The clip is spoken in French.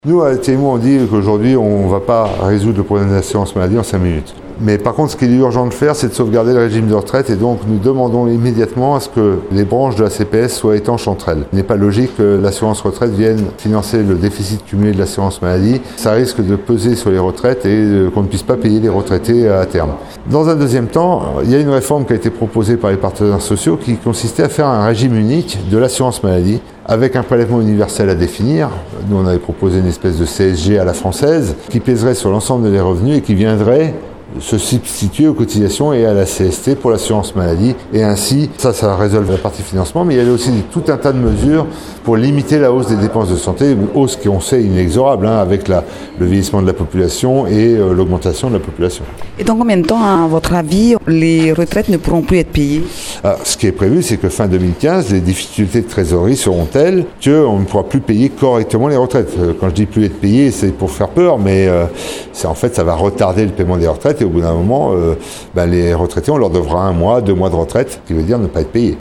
Nous, à TMO, on dit qu'aujourd'hui, on ne va pas résoudre le problème de l'assurance maladie en 5 minutes. Mais par contre, ce qu'il est urgent de faire, c'est de sauvegarder le régime de retraite. Et donc, nous demandons immédiatement à ce que les branches de la CPS soient étanches entre elles. Il n'est pas logique que l'assurance retraite vienne financer le déficit cumulé de l'assurance maladie. Ça risque de peser sur les retraites et qu'on ne puisse pas payer les retraités à terme. Dans un deuxième temps, il y a une réforme qui a été proposée par les partenaires sociaux qui consistait à faire un régime unique de l'assurance maladie avec un prélèvement universel à définir. Nous, on avait proposé une espèce de CSG à la française qui pèserait sur l'ensemble des revenus et qui viendrait se substituer aux cotisations et à la CST pour l'assurance maladie. Et ainsi, ça résolve la partie financement, mais il y a aussi tout un tas de mesures pour limiter la hausse des dépenses de santé, une hausse qu'on sait inexorable avec le vieillissement de la population et l'augmentation de la population. Et dans combien de temps, à votre avis, les retraites ne pourront plus être payées ? Ce qui est prévu, c'est que fin 2015, les difficultés de trésorerie seront telles qu'on ne pourra plus payer correctement les retraites. Quand je dis plus être payé, c'est pour faire peur, mais en fait, ça va retarder le paiement des retraites et au bout d'un moment, les retraités, on leur devra 1 mois, 2 mois de retraite, ce qui veut dire ne pas être payés.